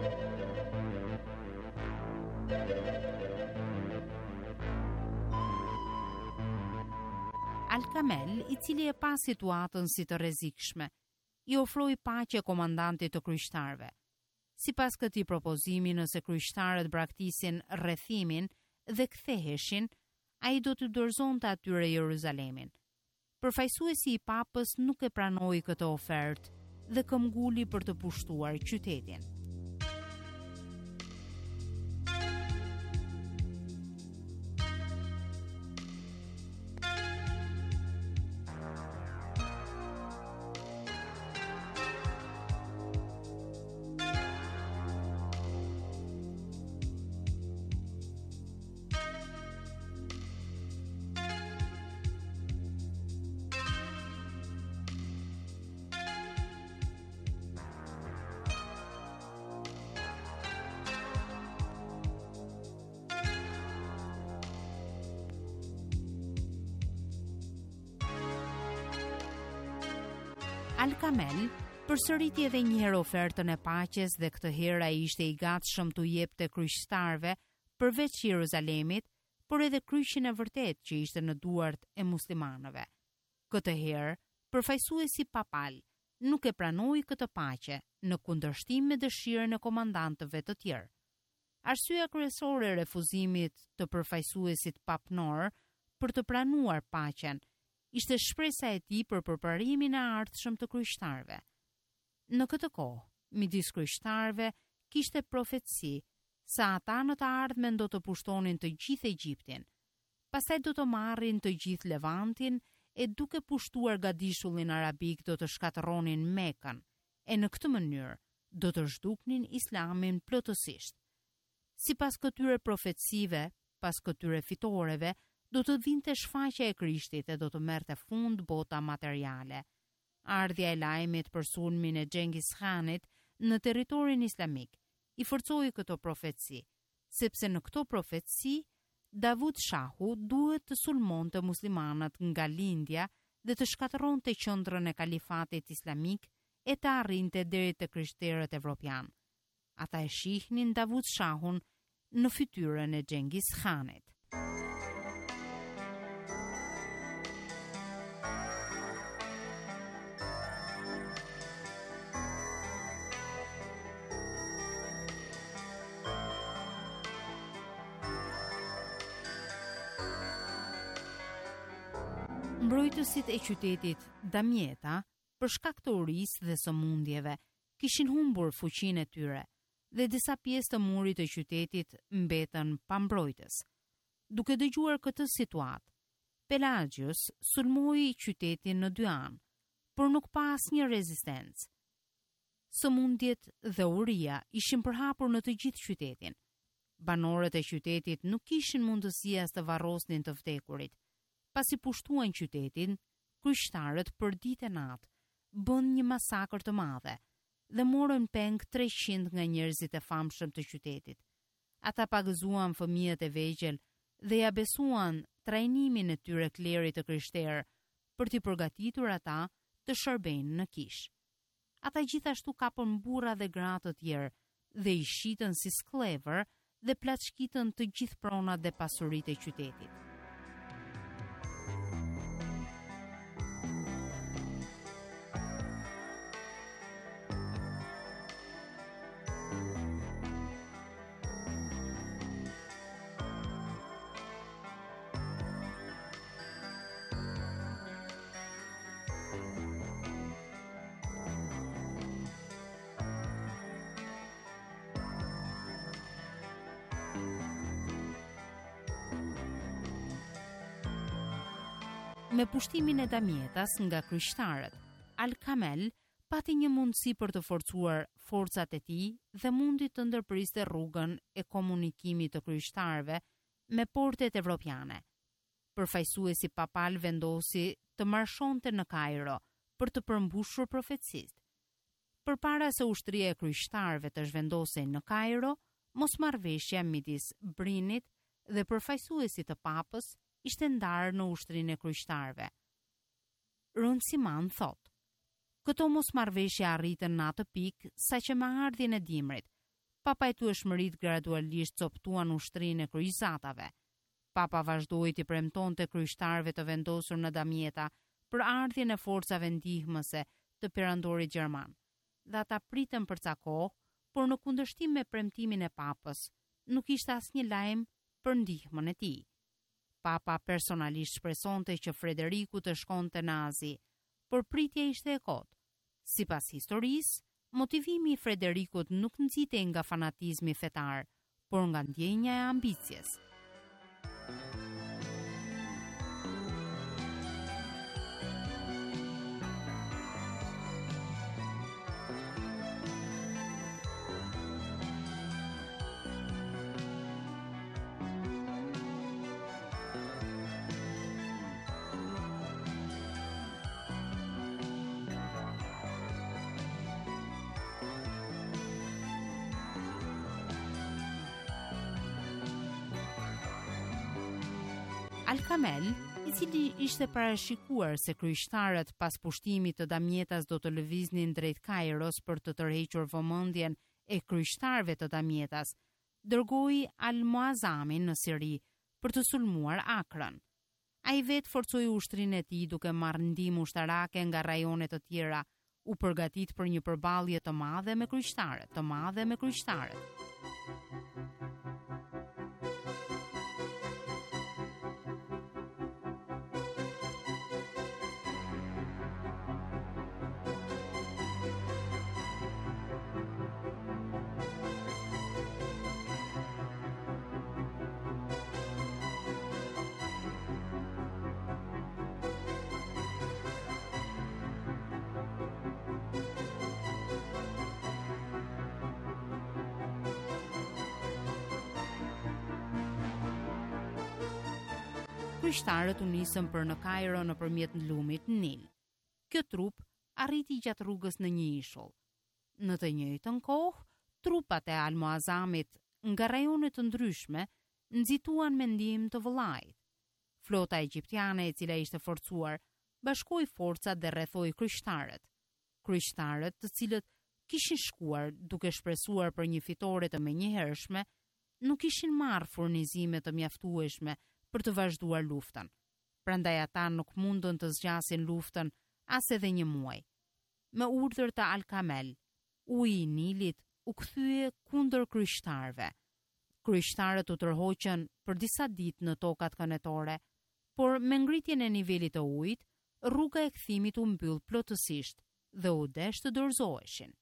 Al-Kamel, i cili e pa situatën si të rrezikshme, i ofroi paqe komandantit të kryqëtarëve. Sipas këtij propozimi, nëse kryqëtarët braktisin rrethimin dhe ktheheshin, ai do të dorëzonte atyre Jeruzalemin. Përfaqësuesi i papës nuk e pranoi këtë ofertë dhe këmbguli për të pushtuar qytetin. Al-Kamel përsëriti edhe një herë ofertën e paqes dhe këtë herë ai ishte i gatshëm t'u jepte kryqëtarëve përveç Jeruzalemit, por edhe kryqin e vërtet që ishte në duart e muslimanëve. Këtë herë, përfaqësuesi papal nuk e pranoi këtë paqe në kundërshtim me dëshirën e komandantëve të tjerë. Arsyeja kryesore e refuzimit të përfaqësuesit papnor për të pranuar paqen ishte shpresa e tij për përparimin e ardhshëm të kryqëtarëve. Në këtë kohë, midis kryqëtarëve kishte profetësi se ata në të ardhmen do të pushtonin të gjithë Egjiptin, pastaj do të marrin të gjithë Levantin e duke pushtuar gadishullin arabik do të shkatërronin Mekën e në këtë mënyrë do të zhduknin Islamin plotësisht. Sipas këtyre profecive, pas këtyre fitoreve, do të vinte shfaqja e Krishtit e do të merrte fund bota materiale. Ardhja e lajmit për sulmin e Xhengis Khanit në territorin islamik i forcoi këto profeci, sepse në këto profeci Davud Shahu duhet të sulmonte muslimanët nga lindja dhe të shkatërronte qendrën e kalifatit islamik e të arrinte deri te krishterët evropian. Ata e shihnin Davud Shahun në fytyrën e Xhengis Khanit. Mbrojtësit e qytetit Damieta, për shkak të urisë dhe sëmundjeve, kishin humbur fuqinë e tyre dhe disa pjesë të murit të qytetit mbetën pa mbrojtës. Duke dëgjuar këtë situatë, Pelagius sulmoi qytetin në dy anë, por nuk pa asnjë rezistencë. Sëmundjet dhe uria ishin përhapur në të gjithë qytetin. Banorët e qytetit nuk kishin mundësi as të varrosnin të vdekurit. Pasi pushtuan qytetin, kryqëtarët për ditë e natë bën një masakër të madhe dhe morën peng treqind nga njerëzit e famshëm të qytetit. Ata pagëzuan fëmijët e vegjël dhe ja besuan trajnimin e tyre klerit të krishterë për t'i përgatitur ata të shërbejnë në kish. Ata gjithashtu kapën burra dhe gra të tjerë dhe i shitën si sklever dhe plaçkitën të gjithë pronat dhe pasuritë e qytetit. Me pushtimin e Damietas nga kryqëtarët, Al-Kamel pati një mundësi për të forcuar forcat e tij dhe mundi të ndërpriste rrugën e komunikimit të kryqëtarëve me portet evropiane. Përfaqësuesi papal vendosi të marshonte në Kairo për të përmbushur profecitë. Përpara se ushtria e kryqëtarëve të zhvendosej në Kairo, mosmarrveshja midis Brinit dhe përfaqësuesit të papës ishte ndarë në ushtrinë e kryqëtarëve. Runciman thot: këto mosmarrveshje arritën në atë pikë saqë me ardhjen e dimrit, papajtueshmëritë gradualisht coptuan ushtrinë e kryqëzatave. Papa vazhdoi të premtonte kryeqtarëve të vendosur në damjeta për ardhjen e forcave ndihmëse të perandorit gjerman. Dhe ata pritën për ca kohë, por në kundërshtim me premtimin e papës, nuk ishte asnjë lajm për ndihmën e tij. Papa personalisht shpresonte që Frederiku të shkonte në Azi, por pritja ishte e kotë. Sipas historisë, motivimi i Frederikut nuk nxitej nga fanatizmi fetar, por nga ndjenja e ambicjes. Al-Kamel, i cili ishte parashikuar se kryqëtarët pas pushtimit të damjetas do të lëviznin drejt Kairos për të tërhequr vëmendjen e kryqëtarëve të damjetas, dërgoi Al-Muazamin në Siri për të sulmuar Akrën. Ai vetë forcoi ushtrinë e tij duke marrë ndihmë ushtarake nga rajone të tjera, u përgatit për një përballje të madhe me kryqëtarët, të madhe me kryqëtarët. Kryqëtarët u nisën për në Kairo nëpërmjet lumit Nil. Kjo trup arriti gjatë rrugës në një ishull. Në të njëjtën kohë, trupat e Al-Muazamit nga rajone të ndryshme nxituan me ndihmë të vëllait. Flota egjiptiane, e cila ishte forcuar, bashkoi forcat dhe rrethoi kryqëtarët. Kryqëtarët, të cilët kishin shkuar duke shpresuar për një fitore të menjëhershme, nuk kishin marrë furnizime të mjaftueshme për të vazhduar luftën. Prandaj ata nuk mundën të zgjasin luftën as edhe një muaj. Me urdhër të Al-Kamel, uji i Nilit u kthye kundër kryqëtarëve. Kryqëtarët u tërhoqën për disa ditë në tokat kënetore, por me ngritjen e nivelit të ujit, rruga e kthimit u mbyll plotësisht dhe u desh të dorëzoheshin.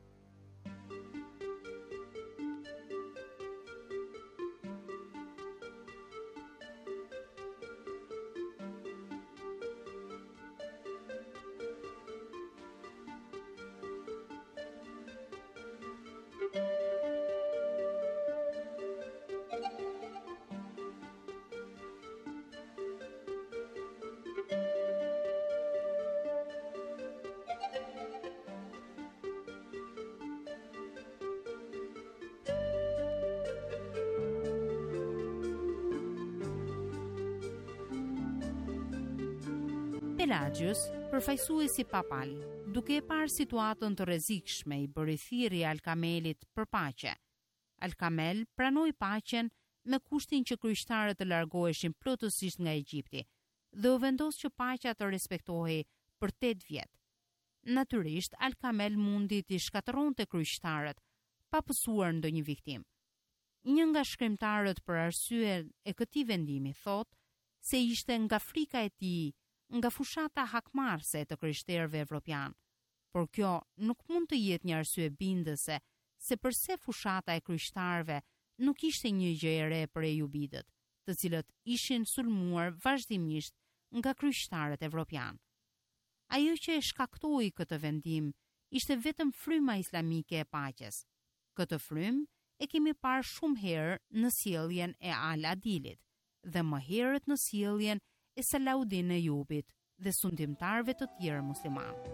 Pelagius, përfaqësuesi papal, duke e parë situatën të rrezikshme, i bëri thirrje Al-Kamelit për paqe. Al-Kamel pranoi paqen me kushtin që kryqëtarët të largoheshin plotësisht nga Egjipti dhe u vendos që paqja të respektohej për tetë vjet. Natyrisht, Al-Kamel mundi të shkatërronte kryqëtarët pa pësuar ndonjë viktim. Një nga shkrimtarët për arsye e këtij vendimi thotë se ishte nga frika e tij, nga fushata hakmarrëse të krishterëve evropian, por kjo nuk mund të jetë një arsye bindëse se përse fushata e krishterëve nuk ishte një gjë e re për ejubidët, të cilët ishin sulmuar vazhdimisht nga krishterët evropian. Ajo që e shkaktoi këtë vendim ishte vetëm fryma islamike e paqes. Këtë frymë e kemi parë shumë herë në sjelljen e Al-Adilit dhe më herët në sjelljen e Salaudin Eyyubit dhe sundimtarëve të tjerë muslimanë.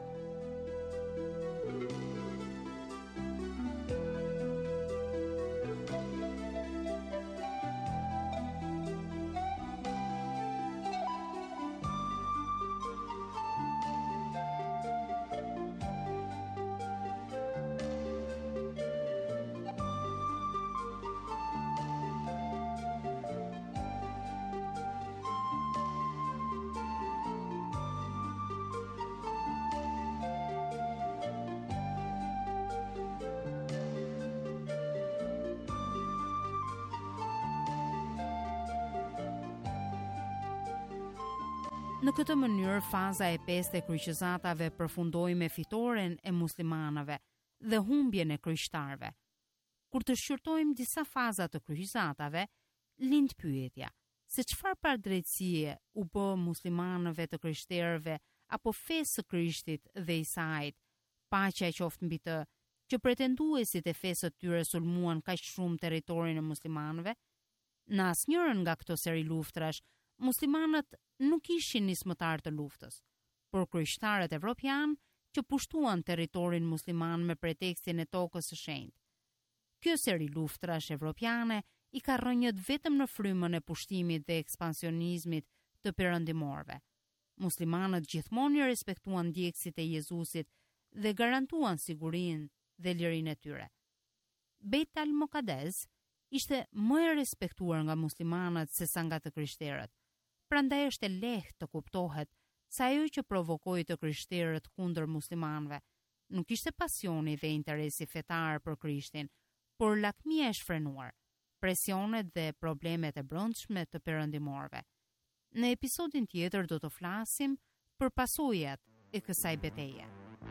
Në këtë mënyrë, faza e pestë e kryqëzatave përfundoi me fitoren e muslimanëve dhe humbjen e kryeqtarëve. Kur të shqyrtojmë disa faza të kryqëzatave, lind pyetja: se çfarë padrejtësie u bë muslimanëve të krishterëve apo fesë së Krishtit dhe Isait, paqja qoftë mbi të, që pretenduesit e fesë të tyre sulmuan kaq shumë territorin e muslimanëve? Në asnjërin nga këto seri luftrash, muslimanët nuk ishin nismëtar të luftës, por kryeqtarët evropian që pushtuan territorin musliman me pretekstin e tokës së shenjtë. Kjo seri luftrash evropiane i ka rënjët vetëm në frymën e pushtimit dhe ekspansionizmit të perëndimorëve. Muslimanët gjithmonë i respektuan ndjekësit e Jezusit dhe garantuan sigurinë dhe lirinë e tyre. Beit al-Muqaddes ishte më e respektuar nga muslimanët se sa nga të krishterët. Prandaj është e lehtë të kuptohet se ajo që provokoi të krishterët kundër muslimanëve nuk ishte pasioni dhe interesi fetar për Krishtin, por lakmia e shfrenuar, presionet dhe problemet e brendshme të perëndimorëve. Në episodin tjetër do të flasim për pasojat e kësaj betejë.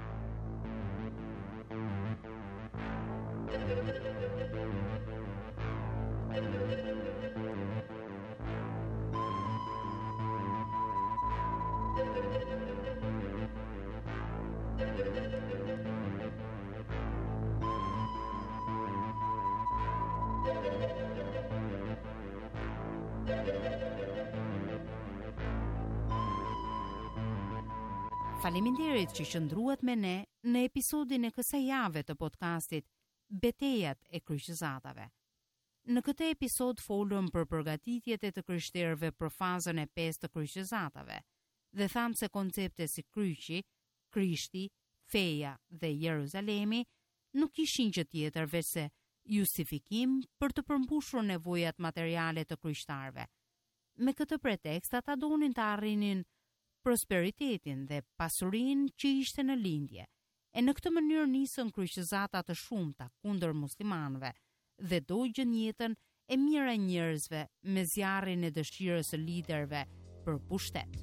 Faleminderit që qëndruat me ne në episodin e kësaj jave të podcastit Betejat e kryqëzatave. Në këtë episod folëm për përgatitjet e të krishterëve për fazën e pestë të kryqëzatave dhe thamë se koncepte si kryqi, Krishti, feja dhe Jeruzalemi nuk ishin gjë tjetër veçse justifikim për të përmbushur nevojat materiale të krishtarëve. Me këtë pretekst ata donin të arrinin prosperitetin dhe pasurinë që ishte në lindje, e në këtë mënyrë nisën kryqëzata të shumta kundër muslimanëve dhe dogjën jetën e mirë e njerëzve me zjarrin e dëshirës së liderëve për pushtet.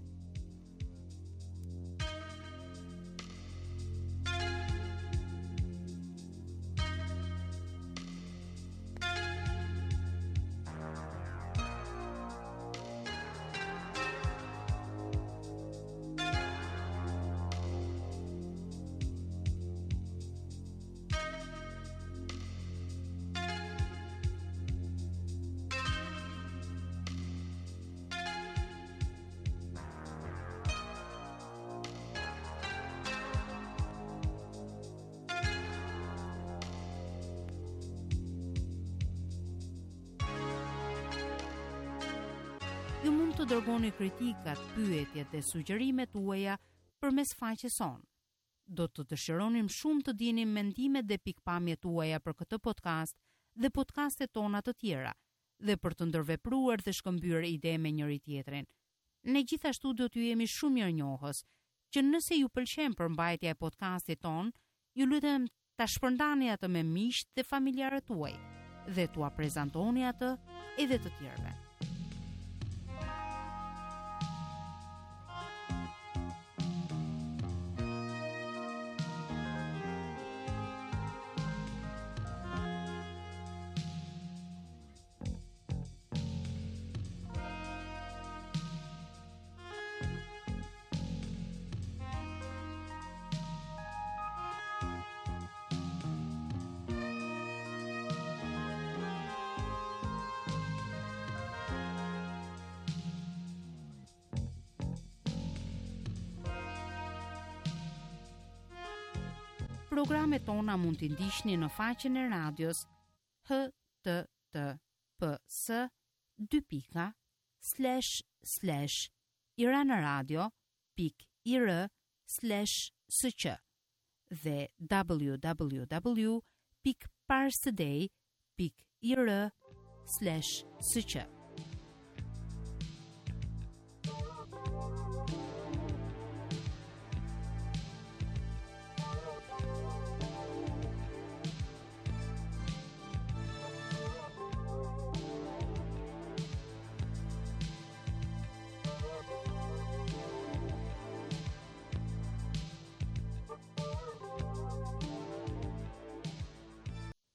Ju mund të dërgoni kritikat, pyetjet dhe sugjerimet tuaja përmes faqes sonë. Do të dëshironim shumë të dinim mendimet dhe pikpamjet tuaja për këtë podcast dhe podcastet tona të tjera, dhe për të ndërvepruar dhe shkëmbyer ide me njëri tjetrin. Ne gjithashtu do t'ju jemi shumë mirënjohës që nëse ju pëlqen përmbajtja e podcastit ton, ju lutem ta shpërndani atë me miqt dhe familjarët tuaj dhe t'ua prezantoni atë edhe të tjerëve. Programet tona mund t'i ndiqni në faqen e radios h t t p s dy pika slash slash iranaradio pik i r slash s q dhe w w w pik parstoday pik i r slash s q.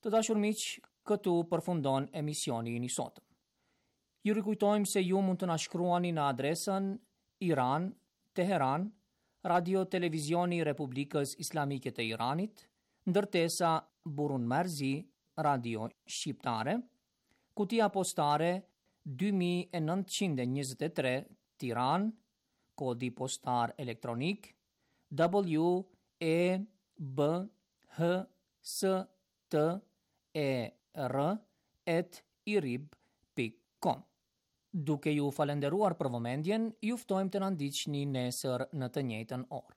Të dashur miq, këtu përfundon emisioni i sotëm. Ju rikujtojmë se ju mund të na shkruani në adresën Iran, Teheran, Radio Televizioni Republikës Islamike të Iranit, ndërtesa Burun Marzi, Radio Shqiptare, kutia postare dy mijë e nëntëqind e njëzet e tre, Tiranë, kodi postar elektronik W E B H S T E R at irib pikë com. Duke ju falenderuar për vëmendjen, ju ftojmë të na ndiqni nesër në të njëjtën orë.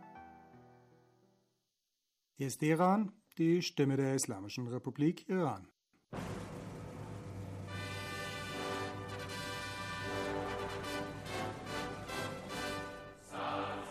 Hier ist Iran, die Stimme der Islamischen Republik Iran.